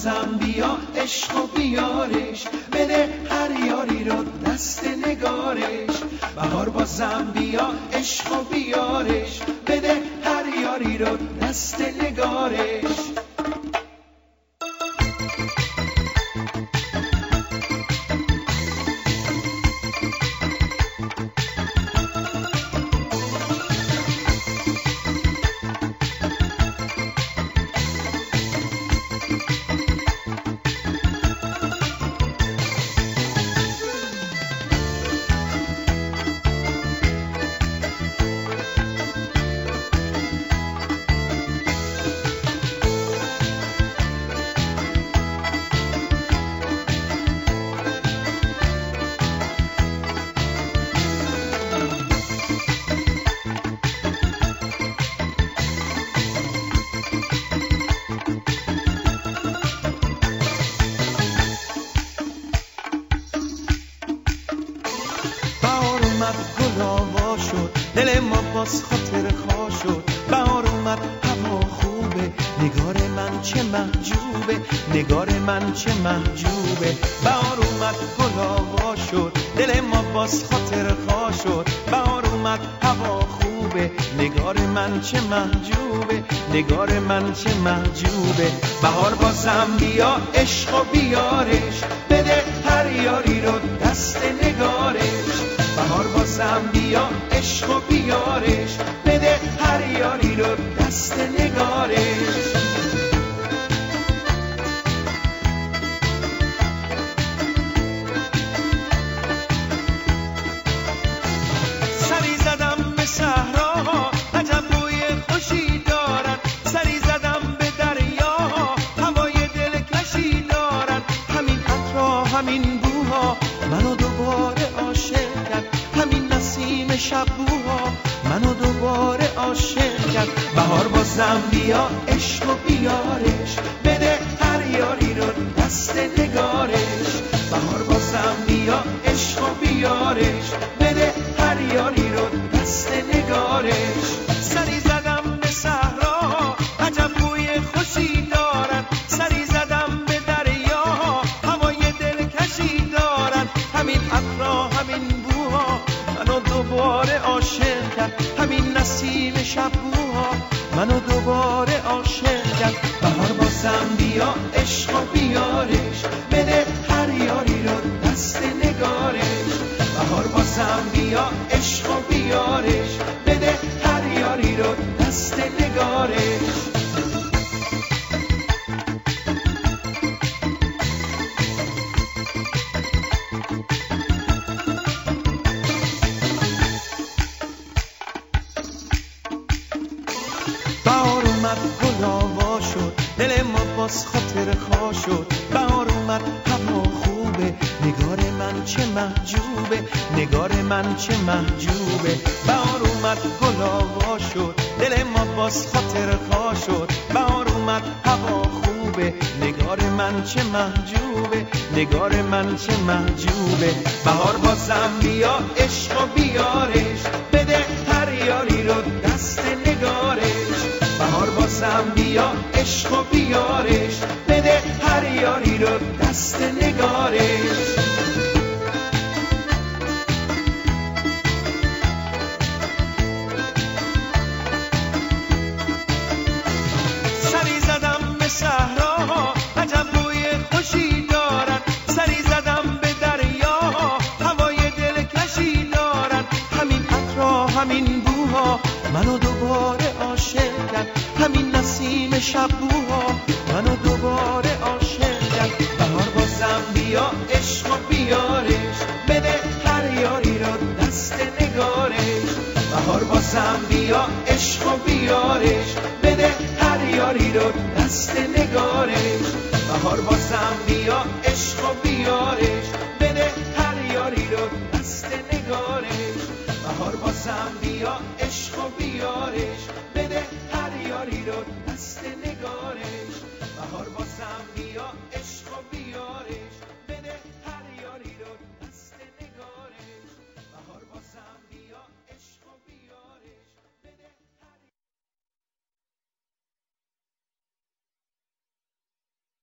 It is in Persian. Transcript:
بازم بیا عشق و بیارش، بده هر یاری رو دست نگارش. بهار بازم بیا عشق و بیارش، بده هر یاری رو دست نگارش. گل آوا شد، دل ما باز خاطر خوا شد. بهار اومد هوا خوبه، نگار من چه محجوبه، نگار من چه محجوبه. بهار اومد گل آوا شد، دل ما باز خاطر خوا شد. بهار اومد هوا خوبه، نگار من چه محجوبه، نگار من چه محجوبه. بهار بازم بیا عشق و بیارش، بده هر یاری رو دست نگارش. بهار بازم بیا عشق و بیارش، بده هر یاری رو دست نگارش. سری زدم به صحراها، عجب بوی خوشی دارن. سری زدم به دریاها، هوای دلکشی دارن. همین عطرها همین بوها منو دوباره عاشق کرد. همین نسیم شبوها منو دوباره عاشق کرد. بهار بازم بیا عشق و بیارش، بده هر یاری رو دست نگارش. بهار بازم بیا عشق و بیارش، بده هر یاری رو دست نگارش. سری زدم به صحرا، عجب بوی خوشی دارن. سری زدم به دریا، هوای دلکشی دارن. همین عطرها همین بوها منو دوباره عاشق کرد. همین نسیم شبوها منو دوباره عاشق کرد. بهار بازم بیا عشق و بیارش، بده هر یاری رو دست نگارش. بهار بازم بیا عشق و بیارش، بده هر یاری رو دست نگارش. بهار اومد گل آوا شد، دل ما باز خاطر خوا شد. بهار اومد هوا خوبه، نگار من چه محجوبه، نگار من چه محجوبه. بهار اومد گل آوا شد، دل ما باز خاطر خوا شد. بهار اومد هوا خوبه، نگار من چه محجوبه، نگار من چه محجوبه. بهار بازم بیا عشق و بیارش، بده هر یاری رو دست نگارش. بهار بازم بیا عشق و بیارش، بده هر یاری رو دست نگارش. سری زدم به صحراها، عجب بوی خوشی دارن. سری زدم به دریا، هوای دلکشی دارن. همین عطرها همین بوها منو دوباره عاشق کرد. همین نسیم شبوها منو دوباره عاشق کرد. بهار بازم بیا عشق و بیارش، بده هر یاری رو دست نگارش. بهار بازم بیا عشق و بیارش، بده هر یاری رو دست نگارش. بهار بازم بیا عشق و بیارش، بده هر یاری رو دست نگارش. بهار بازم بیا عشق و بیارش.